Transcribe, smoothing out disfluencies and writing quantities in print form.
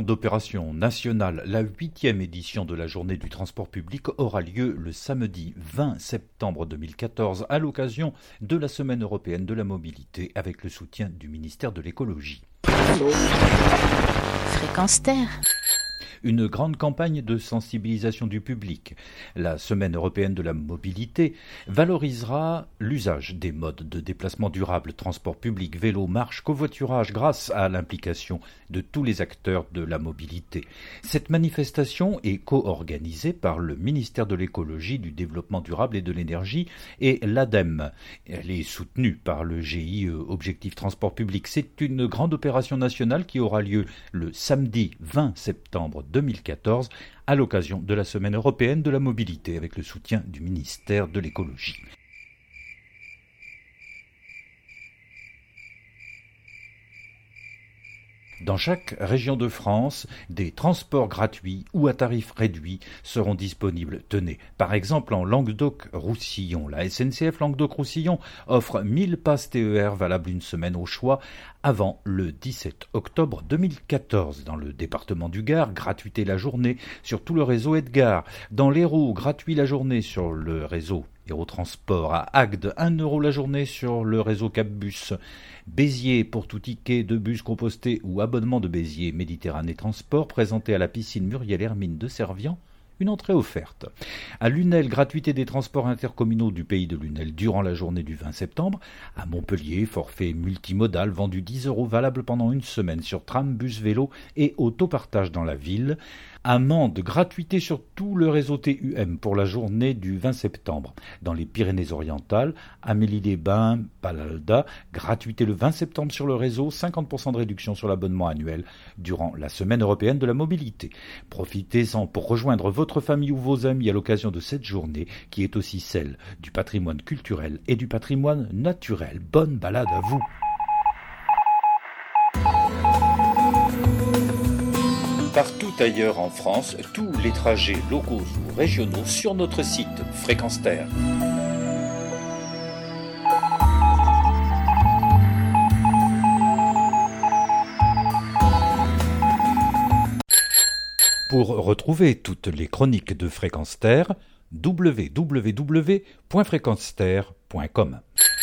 grande opération nationale, la 8e édition de la Journée du transport public aura lieu le samedi 20 septembre 2014 à l'occasion de la Semaine européenne de la mobilité avec le soutien du ministère de l'écologie. Fréquence Terre. Une grande campagne de sensibilisation du public. La Semaine européenne de la mobilité valorisera l'usage des modes de déplacement durable, transport public, vélo, marche, covoiturage, grâce à l'implication de tous les acteurs de la mobilité. Cette manifestation est co-organisée par le ministère de l'écologie, du développement durable et de l'énergie et l'ADEME. Elle est soutenue par le GIE Objectif Transport Public. C'est une grande opération nationale qui aura lieu le samedi 20 septembre 2014 à l'occasion de la Semaine européenne de la mobilité avec le soutien du ministère de l'écologie. Dans chaque région de France, des transports gratuits ou à tarif réduit seront disponibles. Tenez, par exemple en Languedoc-Roussillon. La SNCF Languedoc-Roussillon offre 1000 passes TER valables une semaine au choix avant le 17 octobre 2014. Dans le département du Gard, gratuité la journée sur tout le réseau Edgar. Dans l'Hérault, gratuit la journée sur le réseau Aérotransport. À Agde, 1 € la journée sur le réseau Capbus. Béziers, pour tout ticket de bus composté ou abonnement de Béziers Méditerranée Transport, présenté à la piscine Muriel Hermine de Servian, une entrée offerte. À Lunel, gratuité des transports intercommunaux du pays de Lunel durant la journée du 20 septembre. À Montpellier, forfait multimodal vendu 10 € valable pendant une semaine sur tram, bus, vélo et autopartage dans la ville. À Mende, gratuité sur tout le réseau TUM pour la journée du 20 septembre. Dans les Pyrénées-Orientales, Amélie-les-Bains, Palalda, gratuité le 20 septembre sur le réseau, 50% de réduction sur l'abonnement annuel durant la Semaine européenne de la mobilité. Profitez-en pour rejoindre votre famille ou vos amis à l'occasion de cette journée qui est aussi celle du patrimoine culturel et du patrimoine naturel. Bonne balade à vous! Partout ailleurs en France, tous les trajets locaux ou régionaux sur notre site Fréquence Terre. Pour retrouver toutes les chroniques de Fréquence Terre, www.fréquenceterre.com.